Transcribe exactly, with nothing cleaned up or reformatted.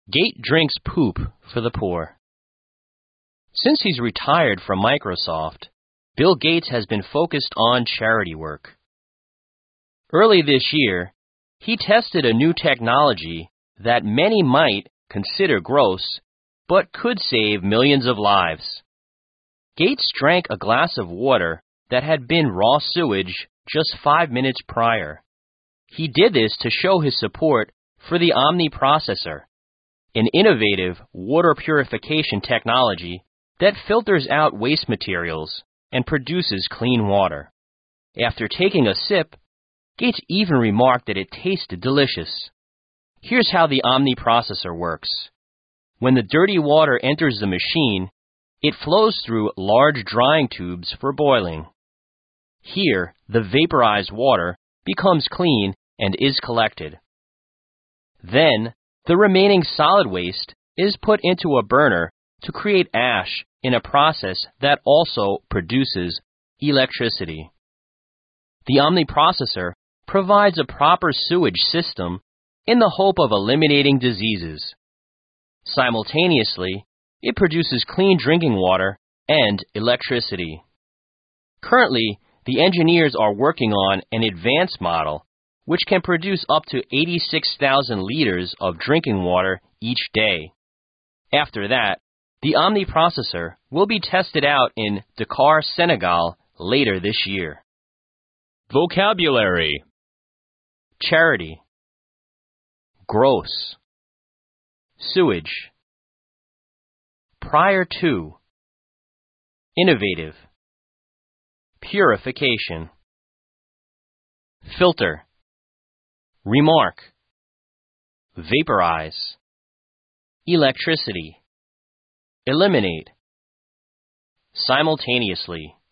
Gates drinks poop for the poor. Since he's retired from Microsoft, Bill Gates has been focused on charity work. Early this year, he tested a new technology that many might consider gross, but could save millions of lives. Gates drank a glass of water that had been raw sewage just five minutes prior. He did this to show his support for the Omni Processor, an innovative water purification technology that filters out waste materials and produces clean water. After taking a sip, Gates even remarked that it tasted delicious. Here's how the Omni Processor works. When the dirty water enters the machine, it flows through large drying tubes for boiling. Here, the vaporized water becomes clean and is collected. Then, the remaining solid waste is put into a burner to create ash in a process that also produces electricity. The Omni Processor provides a proper sewage system in the hope of eliminating diseases. Simultaneously, it produces clean drinking water and electricity. Currently, the engineers are working on an advanced model which can produce up to eighty-six thousand liters of drinking water each day. After that, the Omni Processor will be tested out in Dakar, Senegal later this year. Vocabulary: charity, gross, sewage, prior to, innovative, purification, filter, remark, vaporize, electricity, eliminate, simultaneously.